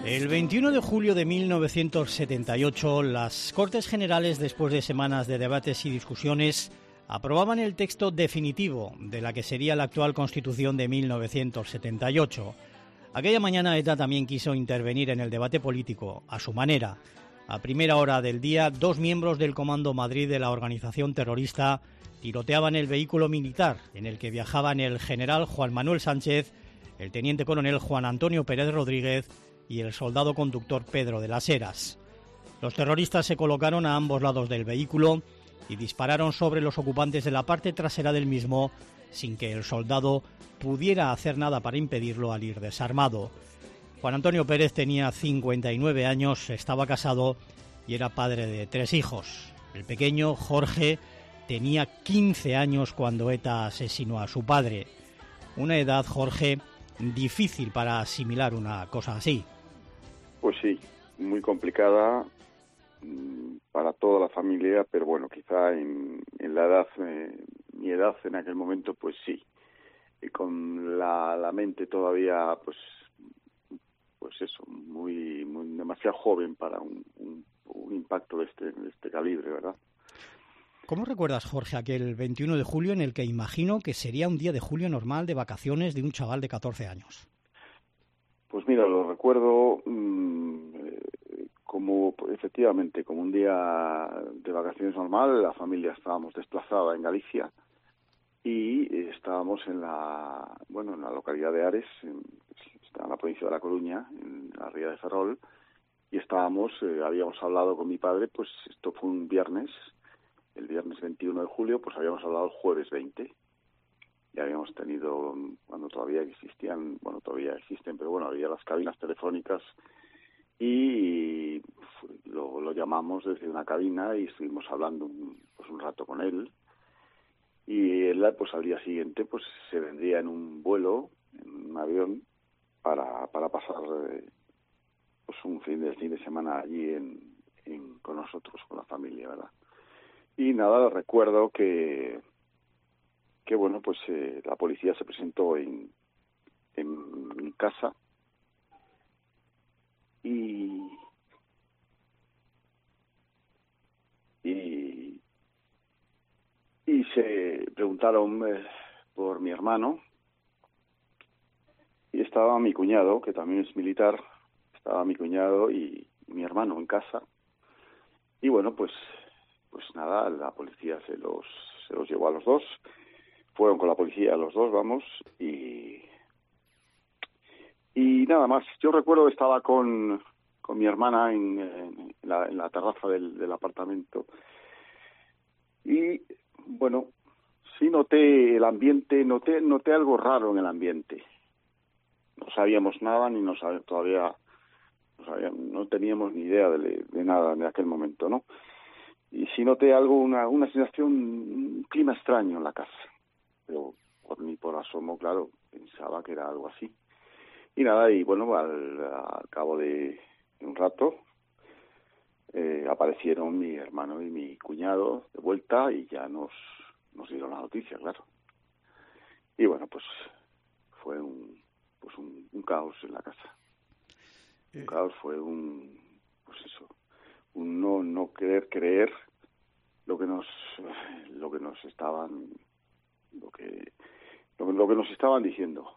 El 21 de julio de 1978, las Cortes Generales, después de semanas de debates y discusiones, aprobaban el texto definitivo de la que sería la actual Constitución de 1978. Aquella mañana ETA también quiso intervenir en el debate político, a su manera. A primera hora del día, 2 miembros del Comando Madrid de la organización terrorista tiroteaban el vehículo militar en el que viajaban el general Juan Manuel Sánchez, el teniente coronel Juan Antonio Pérez Rodríguez y el soldado conductor Pedro de las Heras. Los terroristas se colocaron a ambos lados del vehículo y dispararon sobre los ocupantes de la parte trasera del mismo sin que el soldado pudiera hacer nada para impedirlo al ir desarmado. Juan Antonio Pérez tenía 59 años, estaba casado y era padre de 3 hijos. El pequeño, Jorge, tenía 15 años cuando ETA asesinó a su padre. Una edad, Jorge, difícil para asimilar una cosa así. Pues sí, muy complicada para toda la familia, pero bueno, quizá en la edad, mi edad en aquel momento, pues sí, y con la mente todavía, pues eso, muy demasiado joven para un impacto de este calibre, ¿verdad? ¿Cómo recuerdas, Jorge, aquel 21 de julio en el que imagino que sería un día de julio normal de vacaciones de un chaval de 14 años? Pues mira, lo recuerdo efectivamente, como un día de vacaciones normal. La familia estábamos desplazada en Galicia y estábamos en la localidad de Ares, está en la provincia de La Coruña, en la ría de Ferrol, y habíamos hablado con mi padre, pues esto fue un viernes, el viernes 21 de julio, pues habíamos hablado el jueves 20. Ya habíamos tenido, cuando todavía existían, todavía existen, pero bueno, había las cabinas telefónicas y lo llamamos desde una cabina y estuvimos hablando un rato con él. Y él, pues al día siguiente, pues se vendría en un vuelo, en un avión, para pasar un fin de semana allí con nosotros, con la familia, ¿verdad? Y nada, recuerdo que bueno, pues la policía se presentó en mi casa y se preguntaron por mi hermano, y estaba mi cuñado, que también es militar, estaba mi cuñado y mi hermano en casa. Y bueno, pues nada, la policía se los llevó a los dos. Fueron con la policía los dos, vamos, y nada más. Yo recuerdo que estaba con mi hermana en la terraza del apartamento. Y bueno, sí noté el ambiente, noté algo raro en el ambiente. No sabíamos nada, no teníamos ni idea de nada en aquel momento, ¿no? Y sí noté algo, una sensación, un clima extraño en la casa. Pero por asomo, claro, pensaba que era algo así. Y nada, y bueno, al cabo de un rato aparecieron mi hermano y mi cuñado de vuelta y ya nos dieron la noticia, claro. Y bueno, pues fue un caos en la casa. Un caos, fue un no querer creer lo que nos estaban diciendo.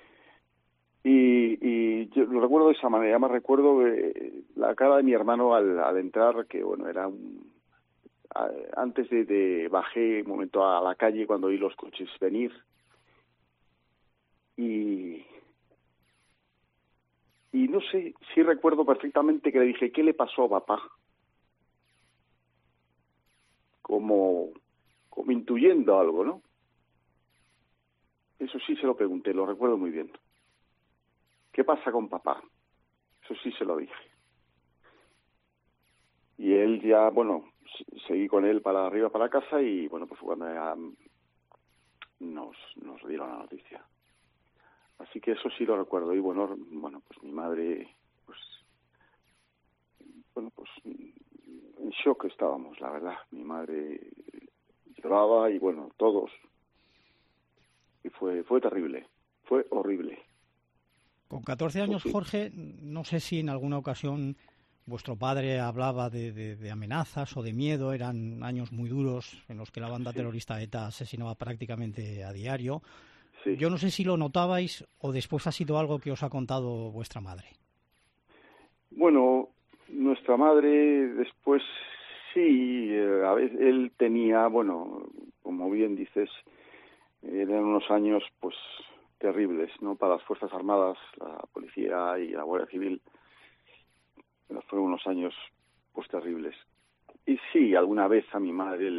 Y yo lo recuerdo de esa manera. Además recuerdo la cara de mi hermano al entrar, que bueno, era antes de bajé un momento a la calle cuando vi los coches venir y no sé si recuerdo perfectamente que le dije, ¿qué le pasó a papá? Como intuyendo algo, ¿no? Eso sí se lo pregunté, lo recuerdo muy bien. ¿Qué pasa con papá? Eso sí se lo dije. Y él ya, bueno, seguí con él para arriba, para casa, y bueno, pues cuando ya nos dieron la noticia. Así que eso sí lo recuerdo. Y bueno, pues mi madre, pues en shock estábamos, la verdad. Mi madre lloraba y bueno, todos. Y fue terrible, fue horrible. Con 14 años, Pues sí. Jorge, no sé si en alguna ocasión vuestro padre hablaba de amenazas o de miedo. Eran años muy duros en los que la banda Sí, terrorista ETA asesinaba prácticamente a diario. sí. Yo no sé si lo notabais o después ha sido algo que os ha contado vuestra madre. Bueno, nuestra madre después sí, a veces él tenía, bueno, como bien dices, eran unos años pues terribles, ¿no? Para las Fuerzas Armadas, la policía y la Guardia Civil, fueron unos años pues terribles. Y sí, alguna vez a mi madre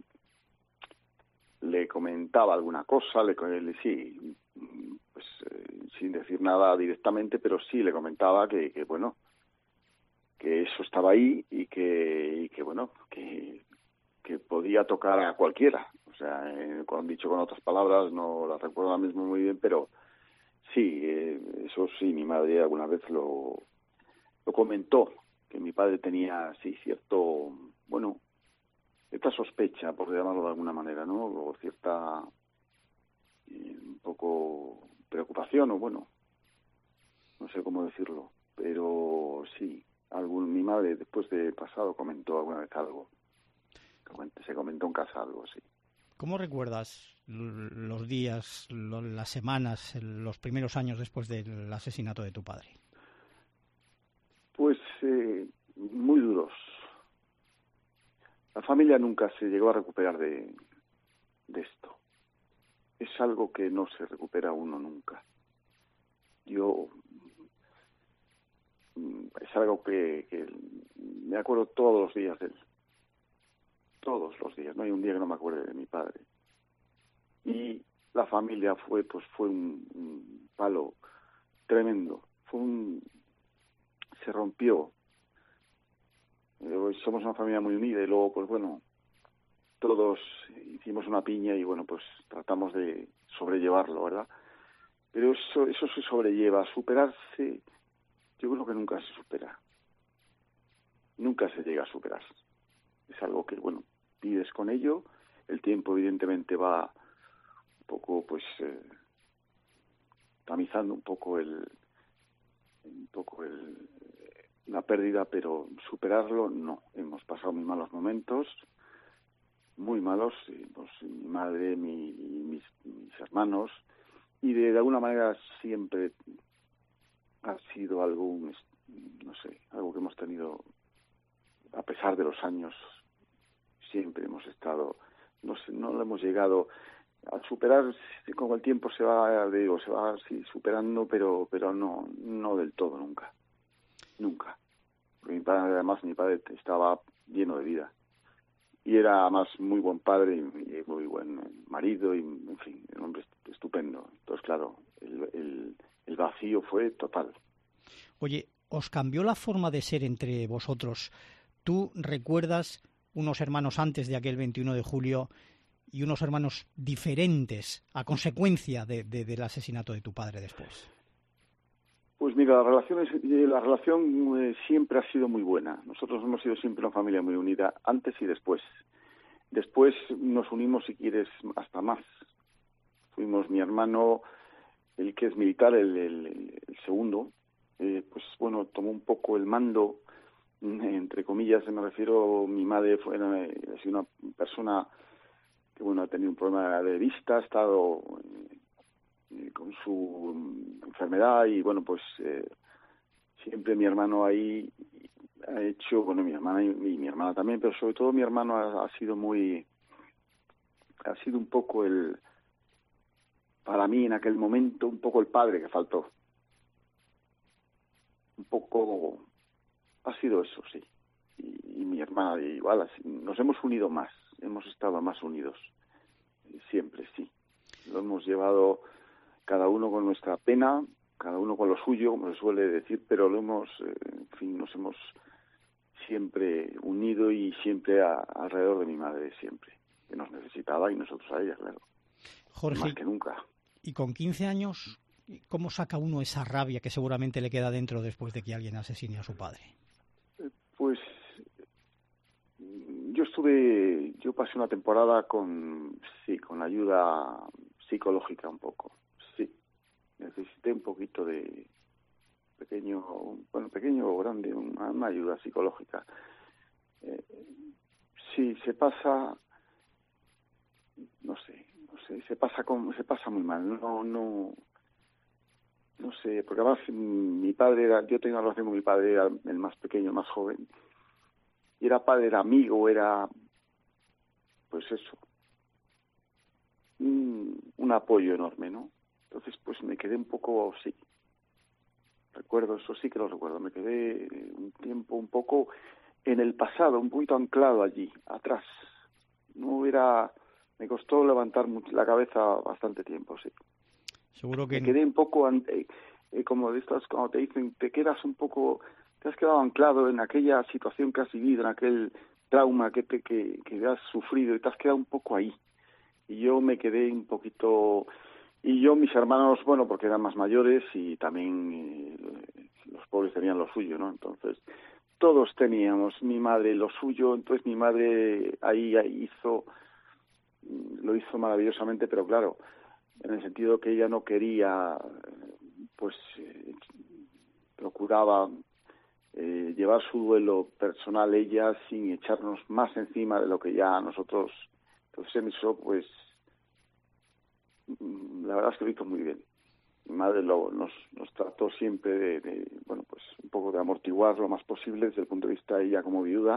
le comentaba alguna cosa, sí, pues sin decir nada directamente, pero sí le comentaba que bueno, que eso estaba ahí y que bueno, que podía tocar a cualquiera. O sea, con dicho con otras palabras, no las recuerdo ahora mismo muy bien, pero sí, eso sí, mi madre alguna vez lo comentó, que mi padre tenía, sí, cierto, bueno, cierta sospecha, por llamarlo de alguna manera, ¿no? O cierta, un poco preocupación, o bueno, no sé cómo decirlo, pero sí, mi madre después de pasado comentó alguna vez algo, se comentó en casa algo, sí. ¿Cómo recuerdas los días, las semanas, los primeros años después del asesinato de tu padre? Pues muy duros. La familia nunca se llegó a recuperar de esto. Es algo que no se recupera uno nunca. Yo es algo que me acuerdo todos los días de él. Todos los días. No hay un día que no me acuerde de mi padre. Y la familia fue un palo tremendo. Se rompió. Somos una familia muy unida y luego, pues bueno, todos hicimos una piña y bueno, pues tratamos de sobrellevarlo, ¿verdad? Pero eso se sobrelleva. Superarse, yo creo que nunca se supera. Nunca se llega a superar. Es algo que, bueno, vives con ello. El tiempo, evidentemente, va un poco, pues, tamizando la pérdida, pero superarlo, no. Hemos pasado muy malos momentos, muy malos, pues, mi madre, mis hermanos, y de alguna manera siempre ha sido algo, no sé, algo que hemos tenido, a pesar de los años, siempre hemos estado, no lo hemos llegado a superar. Con el tiempo se va sí, superando, pero no del todo, nunca. Porque además mi padre estaba lleno de vida y era además muy buen padre y muy buen marido y, en fin, un hombre estupendo. Entonces, claro, el vacío fue total. Oye, ¿os cambió la forma de ser entre vosotros? ¿Tú recuerdas unos hermanos antes de aquel 21 de julio y unos hermanos diferentes a consecuencia del asesinato de tu padre después? Pues mira, la relación siempre ha sido muy buena. Nosotros hemos sido siempre una familia muy unida, antes y después. Después nos unimos, si quieres, hasta más. Fuimos mi hermano, el que es militar, el segundo, pues bueno, tomó un poco el mando, entre comillas, me refiero. Mi madre ha sido una persona que, bueno, ha tenido un problema de vista, ha estado con su enfermedad y, bueno, pues siempre mi hermano ahí ha hecho, bueno, mi hermana y mi hermana también, pero sobre todo mi hermano ha sido un poco para mí en aquel momento, un poco el padre que faltó. Un poco ha sido eso, sí. Y mi hermana igual, nos hemos unido más, hemos estado más unidos, siempre, sí. Lo hemos llevado cada uno con nuestra pena, cada uno con lo suyo, como se suele decir, pero en fin, nos hemos siempre unido y siempre alrededor de mi madre, siempre, que nos necesitaba y nosotros a ella, claro, más Jorge, que nunca. y con 15 años, ¿cómo saca uno esa rabia que seguramente le queda dentro después de que alguien asesine a su padre? Pues yo pasé una temporada con ayuda psicológica un poco, sí. Necesité un poquito de bueno, pequeño o grande, una ayuda psicológica. Sí, se pasa, no sé, se pasa muy mal, no sé, porque además yo tenía una relación con mi padre, era el más pequeño, el más joven, y era padre, era amigo, era, pues eso, un apoyo enorme, ¿no? Entonces, pues me quedé un poco, sí, recuerdo, eso sí que lo recuerdo, me quedé un tiempo un poco en el pasado, un poquito anclado allí, atrás. Me costó levantar la cabeza bastante tiempo, sí. Seguro que Me quedé un poco, como de estas, cuando te dicen, te has quedado anclado en aquella situación que has vivido, en aquel trauma que has sufrido, y te has quedado un poco ahí. Y yo me quedé un poquito, y yo, mis hermanos, bueno, porque eran más mayores y también los pobres tenían lo suyo, ¿no? Entonces, todos teníamos, mi madre lo suyo, entonces mi madre ahí lo hizo maravillosamente, pero claro, en el sentido que ella no quería, pues procuraba llevar su duelo personal ella sin echarnos más encima de lo que ya nosotros. Entonces en eso, pues, la verdad es que lo hizo muy bien. Mi madre nos trató siempre bueno, pues un poco de amortiguar lo más posible desde el punto de vista de ella como viuda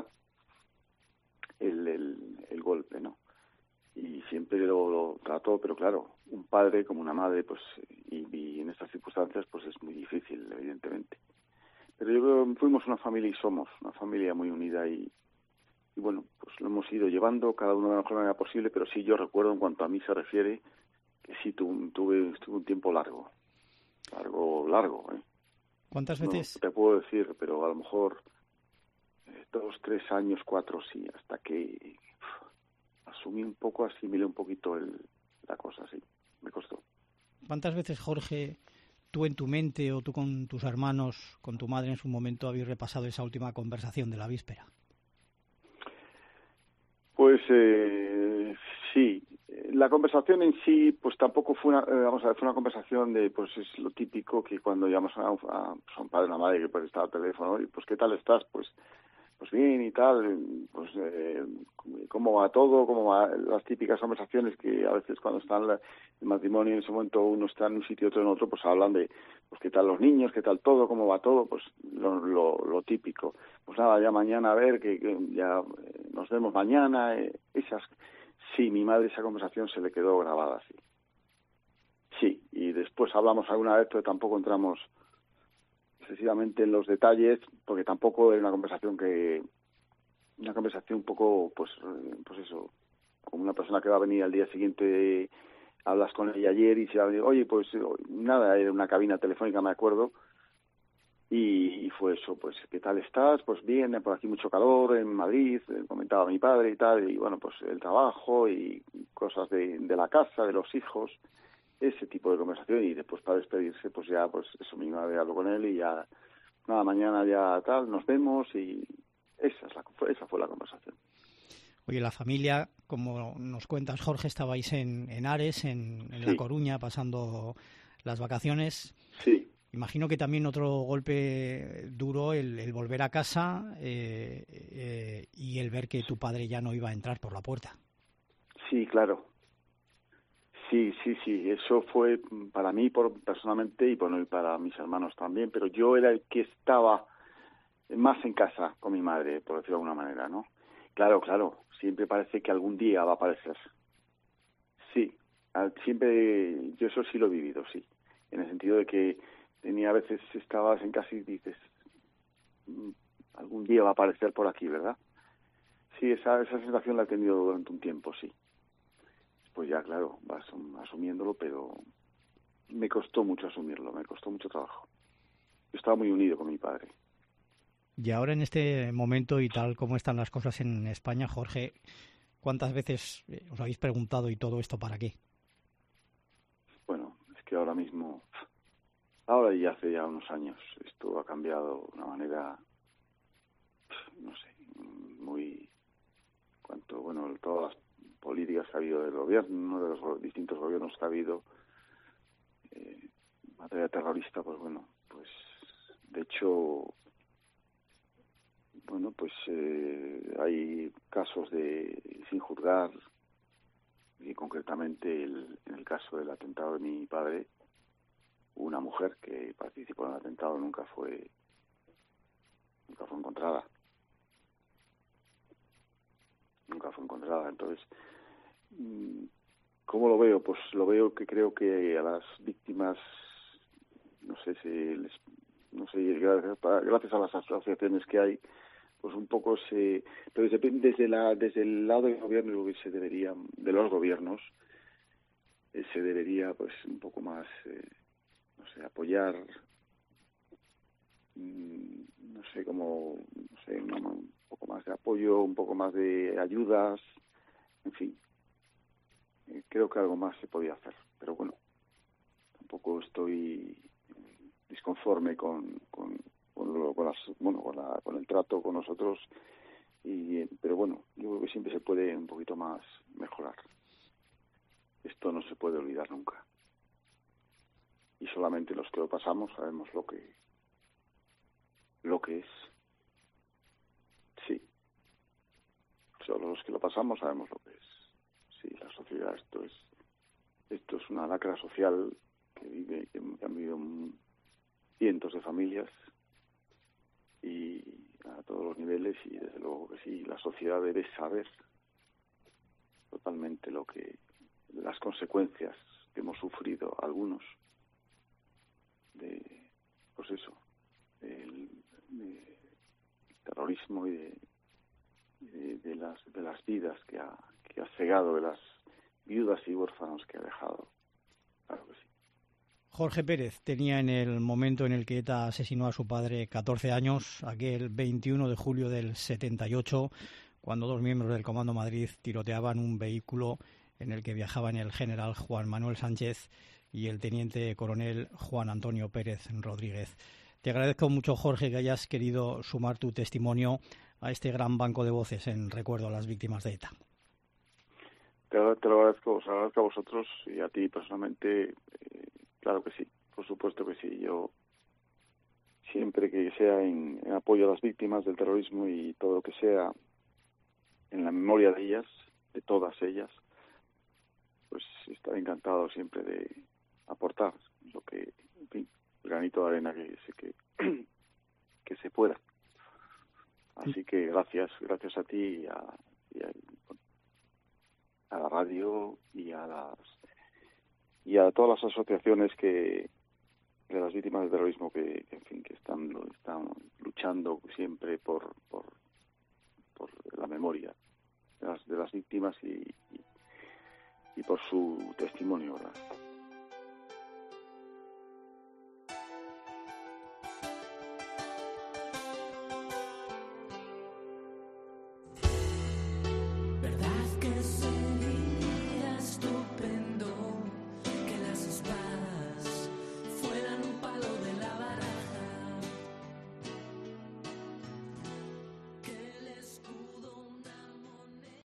el golpe, ¿no? Y siempre lo trató, pero claro, un padre como una madre, pues, y en estas circunstancias, pues es muy difícil, evidentemente. Pero yo creo que fuimos una familia y somos una familia muy unida y bueno, pues lo hemos ido llevando cada uno de la mejor manera posible, pero sí yo recuerdo en cuanto a mí se refiere que sí estuve un tiempo largo, ¿eh? ¿Cuántas No veces? te puedo decir, pero a lo mejor 2, 3 años, 4 sí, hasta que asimilé un poquito la cosa, sí, me costó. ¿Cuántas veces, Jorge, tú en tu mente o tú con tus hermanos, con tu madre en su momento, habéis repasado esa última conversación de la víspera? Pues sí, la conversación en sí, pues tampoco fue fue una conversación de, pues es lo típico que cuando llamas a un padre o una madre que pues está al teléfono, y pues ¿qué tal estás? Pues bien y tal, pues cómo va todo, cómo van las típicas conversaciones que a veces cuando está el matrimonio en ese momento uno está en un sitio otro en otro, pues hablan de pues qué tal los niños, qué tal todo, cómo va todo, pues lo típico. Pues nada, ya mañana a ver, que ya nos vemos mañana, sí, mi madre esa conversación se le quedó grabada, sí. Sí, y después hablamos alguna vez, pero tampoco entramos excesivamente en los detalles, porque tampoco era una conversación un poco, pues eso, como una persona que va a venir al día siguiente, hablas con ella ayer y se va a decir, oye, pues nada, era una cabina telefónica, me acuerdo, y fue eso, pues, ¿qué tal estás? Pues bien, por aquí mucho calor en Madrid, comentaba mi padre y tal, y bueno, pues el trabajo y cosas de la casa, de los hijos, ese tipo de conversación, y después para despedirse, pues ya, pues eso, mi madre habló con él y ya, nada, mañana ya tal, nos vemos y esa fue la conversación. Oye, la familia, como nos cuentas, Jorge, estabais en Ares, en La Sí, Coruña, pasando las vacaciones. sí, Imagino que también otro golpe duro el volver a casa y el ver que tu padre ya no iba a entrar por la puerta. sí, claro. Sí, eso fue para mí personalmente y bueno, y para mis hermanos también, pero yo era el que estaba más en casa con mi madre, por decirlo de alguna manera, ¿no? Claro, siempre parece que algún día va a aparecer. Sí, siempre, yo eso sí lo he vivido, sí, en el sentido de que a veces estabas en casa y dices, "Mm, algún día va a aparecer por aquí, ¿verdad?" Sí, esa sensación la he tenido durante un tiempo, sí. Pues ya, claro, vas asumiéndolo, pero me costó mucho asumirlo, me costó mucho trabajo. Yo estaba muy unido con mi padre. Y ahora en este momento y tal como están las cosas en España, Jorge, ¿cuántas veces os habéis preguntado y todo esto para qué? Bueno, es que ahora mismo, ahora y hace ya unos años, esto ha cambiado de una manera, no sé, muy, bueno, todas las políticas que ha habido del gobierno, de los distintos gobiernos que ha habido, en materia terrorista, pues bueno, pues de hecho, bueno, pues hay casos sin juzgar, y concretamente en el caso del atentado de mi padre, una mujer que participó en el atentado nunca fue encontrada. Entonces, ¿cómo lo veo? Pues lo veo que creo que a las víctimas, gracias a las asociaciones que hay, pues un poco pero desde el lado del gobierno, de los gobiernos, se debería pues un poco más, apoyar, un poco más de apoyo, un poco más de ayudas, en fin. Creo que algo más se podía hacer, pero bueno, tampoco estoy disconforme con el trato con nosotros, pero bueno, yo creo que siempre se puede un poquito más mejorar. Esto no se puede olvidar nunca, y solamente los que lo pasamos sabemos lo que es. Sí, solo los que lo pasamos sabemos lo que es. Sí, la sociedad, esto es una lacra social que han vivido cientos de familias, y a todos los niveles, y desde luego que sí, la sociedad debe saber totalmente las consecuencias que hemos sufrido algunos del terrorismo y de las vidas que ha cegado, de las viudas y huérfanos que ha dejado. Claro que sí. Jorge Pérez tenía, en el momento en el que ETA asesinó a su padre, 14 años, aquel 21 de julio del 78, cuando dos miembros del Comando Madrid tiroteaban un vehículo en el que viajaban el general Juan Manuel Sánchez y el teniente coronel Juan Antonio Pérez Rodríguez. Te agradezco mucho, Jorge, que hayas querido sumar tu testimonio a este gran banco de voces en recuerdo a las víctimas de ETA. Te lo agradezco, os agradezco a vosotros y a ti personalmente. Claro que sí, por supuesto que sí. Yo siempre que sea en apoyo a las víctimas del terrorismo y todo lo que sea en la memoria de ellas, de todas ellas, pues estaré encantado siempre de aportar lo que, en fin, el granito de arena que se pueda. Así que gracias a ti y a la radio y a todas las asociaciones de las víctimas del terrorismo que están luchando siempre por la memoria de las víctimas y por su testimonio, ¿verdad?